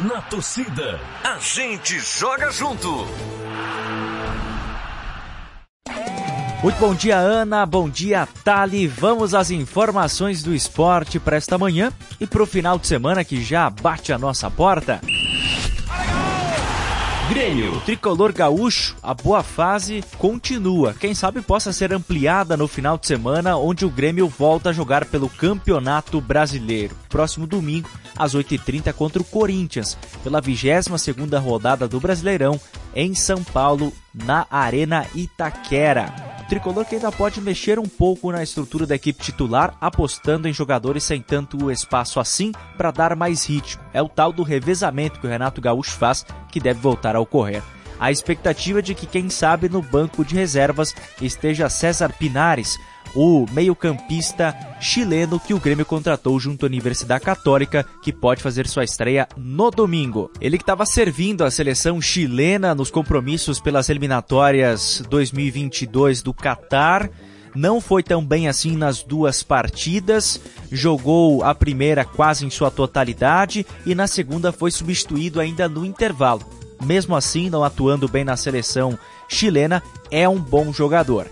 Na torcida, a gente joga junto. Muito bom dia, Ana. Bom dia, Thali. Vamos às informações do esporte para esta manhã e para o final de semana que já bate a nossa porta. Grêmio. O tricolor gaúcho, a boa fase continua. Quem sabe possa ser ampliada no final de semana, onde o Grêmio volta a jogar pelo Campeonato Brasileiro. Próximo domingo, às 8h30, contra o Corinthians, pela 22ª rodada do Brasileirão, em São Paulo, na Arena Itaquera. O tricolor que ainda pode mexer um pouco na estrutura da equipe titular, apostando em jogadores sem tanto espaço assim para dar mais ritmo. É o tal do revezamento que o Renato Gaúcho faz, que deve voltar a ocorrer. A expectativa é de que, quem sabe, no banco de reservas esteja César Pinares, o meio-campista chileno que o Grêmio contratou junto à Universidade Católica, que pode fazer sua estreia no domingo. Ele que estava servindo a seleção chilena nos compromissos pelas eliminatórias 2022 do Catar, não foi tão bem assim nas duas partidas, jogou a primeira quase em sua totalidade e na segunda foi substituído ainda no intervalo. Mesmo assim, não atuando bem na seleção chilena, é um bom jogador.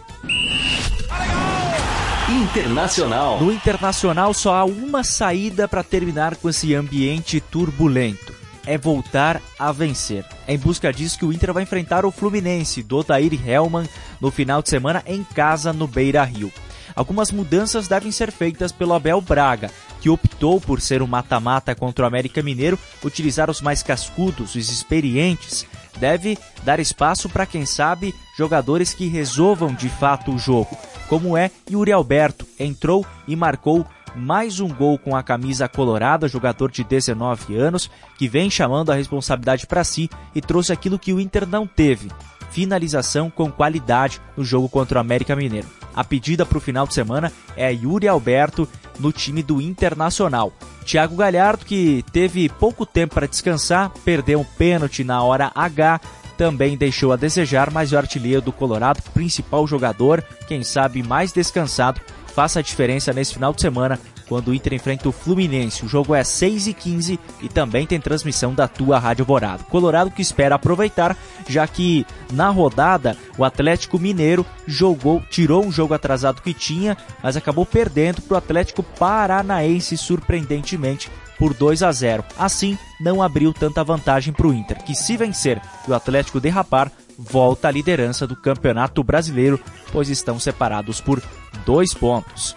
Internacional. No Internacional só há uma saída para terminar com esse ambiente turbulento. É voltar a vencer. É em busca disso que o Inter vai enfrentar o Fluminense do Odair Hellmann no final de semana em casa no Beira-Rio. Algumas mudanças devem ser feitas pelo Abel Braga, que optou por ser um mata-mata contra o América Mineiro, utilizar os mais cascudos, os experientes. Deve dar espaço para, quem sabe, jogadores que resolvam de fato o jogo, como é Yuri Alberto. Entrou e marcou mais um gol com a camisa colorada, jogador de 19 anos, que vem chamando a responsabilidade para si e trouxe aquilo que o Inter não teve: finalização com qualidade no jogo contra o América Mineiro. A pedida para o final de semana é Yuri Alberto no time do Internacional. Thiago Galhardo, que teve pouco tempo para descansar, perdeu um pênalti na hora H, também deixou a desejar, mas o artilheiro do Colorado, principal jogador, quem sabe mais descansado, faça a diferença nesse final de semana, quando o Inter enfrenta o Fluminense. O jogo é 6h15 e também tem transmissão da tua Rádio Alvorada. Colorado que espera aproveitar, já que na rodada o Atlético Mineiro tirou um jogo atrasado que tinha, mas acabou perdendo para o Atlético Paranaense, surpreendentemente, por 2-0. Assim, não abriu tanta vantagem para o Inter, que, se vencer e o Atlético derrapar, volta à liderança do Campeonato Brasileiro, pois estão separados por 2 pontos.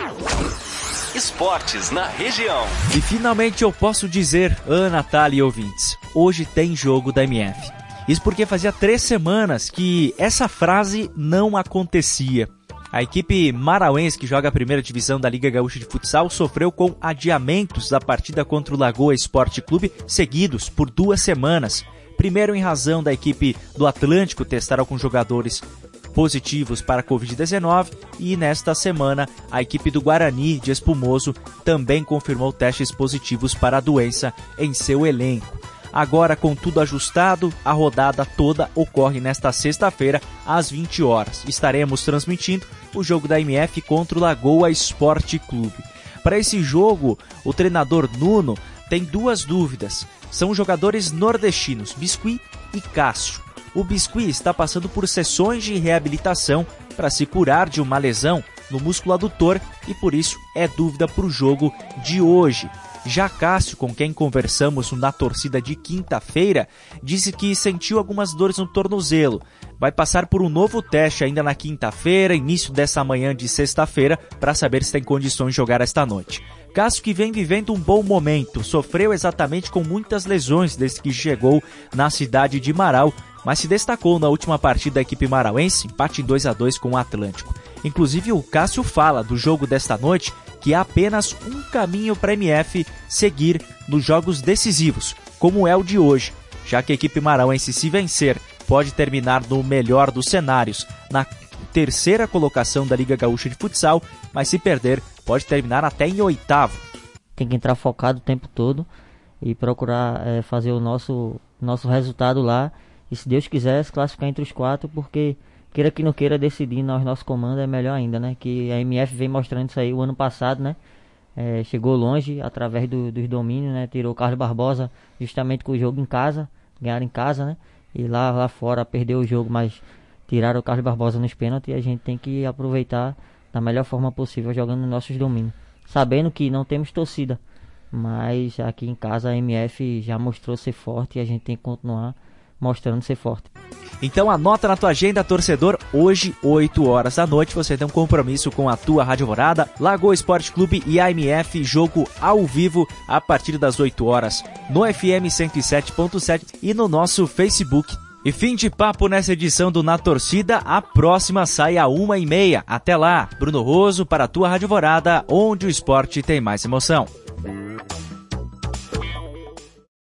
Esportes na região. E finalmente eu posso dizer, Ana, Thali e ouvintes, hoje tem jogo da MF. Isso porque fazia 3 semanas que essa frase não acontecia. A equipe marauense, que joga a primeira divisão da Liga Gaúcha de Futsal, sofreu com adiamentos da partida contra o Lagoa Esporte Clube, seguidos por 2 semanas. Primeiro, em razão da equipe do Atlântico testar alguns jogadores positivos para a Covid-19, e nesta semana a equipe do Guarani de Espumoso também confirmou testes positivos para a doença em seu elenco. Agora, com tudo ajustado, a rodada toda ocorre nesta sexta-feira, às 20 horas. Estaremos transmitindo o jogo da MF contra o Lagoa Esporte Clube. Para esse jogo, o treinador Nuno tem 2 dúvidas. São jogadores nordestinos, Biscuit e Cássio. O Biscuit está passando por sessões de reabilitação para se curar de uma lesão no músculo adutor e por isso é dúvida para o jogo de hoje. Já Cássio, com quem conversamos na torcida de quinta-feira, disse que sentiu algumas dores no tornozelo. Vai passar por um novo teste ainda na quinta-feira, início dessa manhã de sexta-feira, para saber se tem condições de jogar esta noite. Cássio, que vem vivendo um bom momento, sofreu exatamente com muitas lesões desde que chegou na cidade de Marau, mas se destacou na última partida da equipe marauense, empate em 2-2 com o Atlântico. Inclusive, o Cássio fala do jogo desta noite que há apenas um caminho para a MF seguir nos jogos decisivos, como é o de hoje, já que a equipe marauense, se vencer, pode terminar no melhor dos cenários, na 3ª colocação da Liga Gaúcha de Futsal, mas se perder, pode terminar até em 8º. Tem que entrar focado o tempo todo e procurar fazer o nosso resultado lá, e se Deus quiser, se classificar entre os 4, porque queira que não queira, decidir nós, nosso comando é melhor ainda, né? Que a MF vem mostrando isso aí o ano passado, né? chegou longe através dos domínios, né? Tirou o Carlos Barbosa justamente com o jogo em casa, ganharam em casa, né? E lá fora perdeu o jogo, mas tiraram o Carlos Barbosa nos pênaltis, e a gente tem que aproveitar da melhor forma possível jogando nos nossos domínios. Sabendo que não temos torcida, mas aqui em casa a MF já mostrou ser forte e a gente tem que continuar mostrando ser forte. Então anota na tua agenda, torcedor, hoje, 8 horas da noite, você tem um compromisso com a tua Rádio Alvorada, Lagoa Esporte Clube e AMF, jogo ao vivo a partir das 8 horas, no FM 107.7 e no nosso Facebook. E fim de papo nessa edição do Na Torcida, a próxima sai às 1h30. Até lá, Bruno Roso para a tua Rádio Alvorada, onde o esporte tem mais emoção.